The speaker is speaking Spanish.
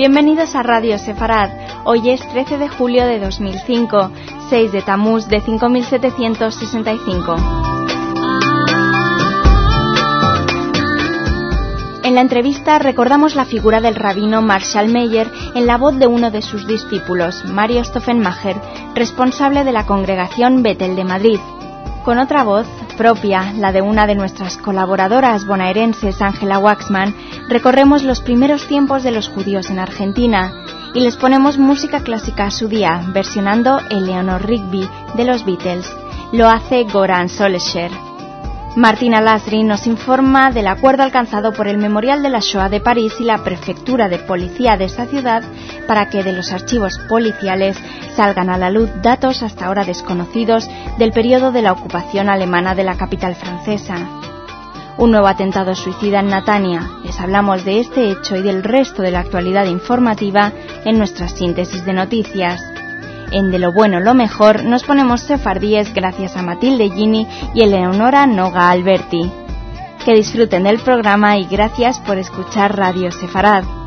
Bienvenidos a Radio Sefarad. Hoy es 13 de julio de 2005, 6 de Tamuz de 5765. En la entrevista recordamos la figura del rabino Marshall Meyer en la voz de uno de sus discípulos, Mario Stoffenmacher, responsable de la congregación Betel de Madrid. Con otra voz propia, la de una de nuestras colaboradoras bonaerenses, Ángela Waxman, recorremos los primeros tiempos de los judíos en Argentina y les ponemos música clásica judía, versionando Eleanor Rigby de los Beatles. Lo hace Goran Solskjaer. Martina Lasri nos informa del acuerdo alcanzado por el Memorial de la Shoah de París y la Prefectura de Policía de esta ciudad para que de los archivos policiales salgan a la luz datos hasta ahora desconocidos del periodo de la ocupación alemana de la capital francesa. Un nuevo atentado suicida en Natania. Les hablamos de este hecho y del resto de la actualidad informativa en nuestra síntesis de noticias. En De lo bueno lo mejor nos ponemos sefardíes gracias a Matilde Gini y Eleonora Noga Alberti. Que disfruten del programa y gracias por escuchar Radio Sefarad.